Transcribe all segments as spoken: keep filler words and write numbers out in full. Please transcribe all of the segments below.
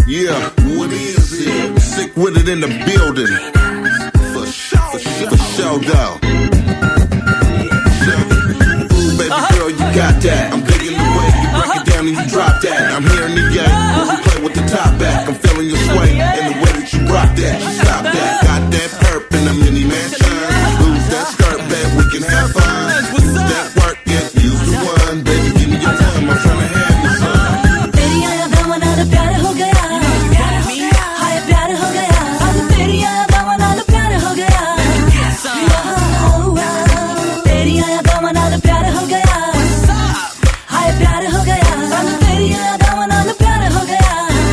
Yeah, what is it? Sick with it in the building. For sure, for sure, for sure, though. Ooh, baby girl, you got that. I'm digging the way you break it down and you drop that. I'm here in the game, when you play with the top back. I'm feeling your sway and the way that you rock that. You stop that, got that perp in the mini mansion. Lose that skirt, bet we can have fun. Use that work, yeah, use the one. Baby, give me your time, I'm trying to have you some. तेरी आया दामना ना प्यार हो गया, हाय प्यार हो गया। अब तेरी आया दामना ना प्यार हो गया, तेरी आया दामना ना प्यार हो गया, हाय प्यार हो गया। अब तेरी आया दामना ना प्यार हो गया।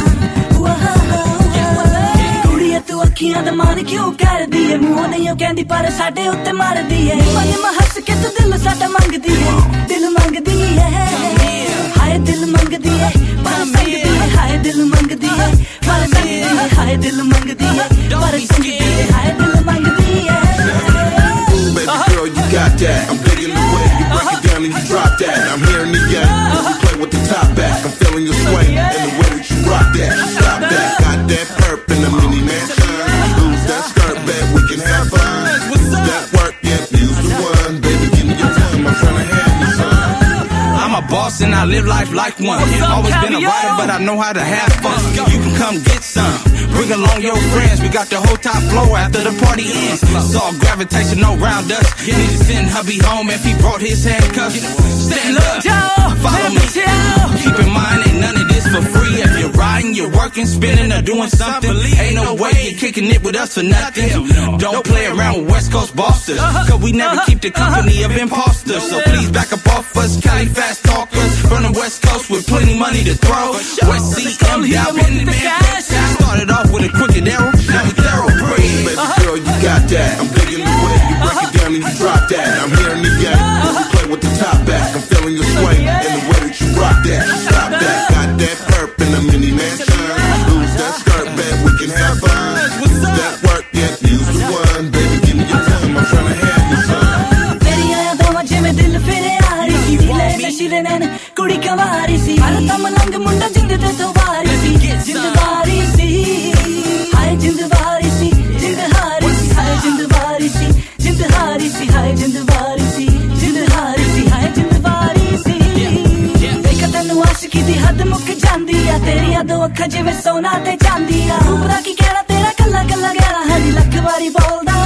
कुड़िया तू अखियां दा मान क्यों कर दी है, मुंह नहीं कहंदी पर साडे उत्ते मार दी है। मन में हंस के तू दिल साडा मंगदी है, दिल मंगदी है, हाय दिल मंगदी है, पर संगदी है, हाय दिल मंगदी है, पर संगदी है, हाय दिल मंगदी है, पर संगदी है, हाय दिल मंगदी है। Ooh, baby girl, you got that. I'm digging the way you break it down and you drop that. I'm here in the game, when you play with the top back. I'm feeling your sway and the way that you rock that. You stop that, got that perp in the mini mansion. Lose that skirt, bet we can have fun. Use that work, yeah, use the one. Baby, give me your time, I'm trying to have you some. I'm a boss and I live life like one. Always been a writer, but I know how to have fun. You can come get some. Bring along your friends. We got the whole top floor after the party ends. It's all gravitation around us. Need to send hubby home if he brought his handcuffs. Stand up, follow me. Keep in mind, ain't none of this for free. If you're riding, you're working, spinning, or doing something, ain't no way you're kicking it with us for nothing. Don't play around with West Coast bosses, cause we never keep the company of imposters. So please back up off us, Cali fast talkers. From the West Coast with plenty money to throw. West C M down in the man. Started off with a crooked arrow, now we thoroughbred. Baby girl, you got that. I'm digging the way you break it down and you drop that. I'm here in the game, when you play with the top back. I'm feeling your sway and the way that you rock that. You stop that, got that perp in the mini mansion. Lose that skirt, bet we can have fun. Use that work, yeah, use the one. Baby, give me your time, I'm trying to have you some. तेरी आया दामा जिमें दिल फिरे आ रही सी, दिले नशीले नैन कुड़ी कवारी सी, हर दम लंग मुंडा जिंद ते तो वारी सी, जिंद वारी सी, हाय जिंद वारी सी, जिंद हारी सी, हाय जिंद वारी सी, जिंद हारी सी, हाय जिंद वारी सी, जिंद हारी सी, हाय जिंद वारी सी। देखा तैनू आशिकी दी हद मुक जांदी आ, तेरियां दो अखां जिवें सोना ते चांदी आ। रूपरा की कहना तेरा कल्ला कल्ला गहरा है नी, लख वारी बोलदा,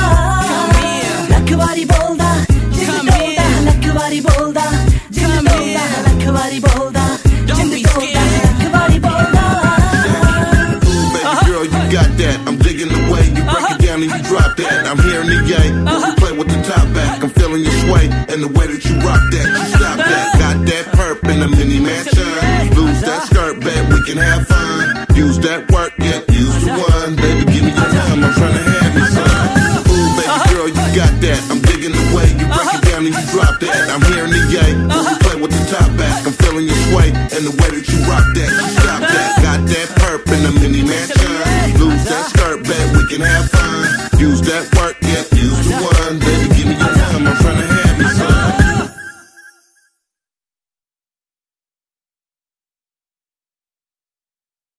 लख वारी बोलदा, जिंद तोड़दा, लख वारी बोलदा, जिंद तोड़दा, लख वारी बोलदा, जिंद तोड़दा, लख वारी बोलदा। Ooh, baby girl, you got that. I'm digging the way you break it down and you drop that. I'm here in the game, when you play with the top back. I'm feeling your sway and the way that you rock that. You stop that, got that perp in the mini mansion. Lose that skirt, bet we can have fun. Use that work, yeah, use the one. Baby, give me your time, I'm trying to have you some. Ooh, baby girl, you got that. I'm digging the way you break it down and you drop that. I'm here in the game, when you play with the top back. I'm feeling your sway and the way that you rock that. You stop that, got that perp in the mini mansion. Lose that skirt, bet we can have fun. Use that work,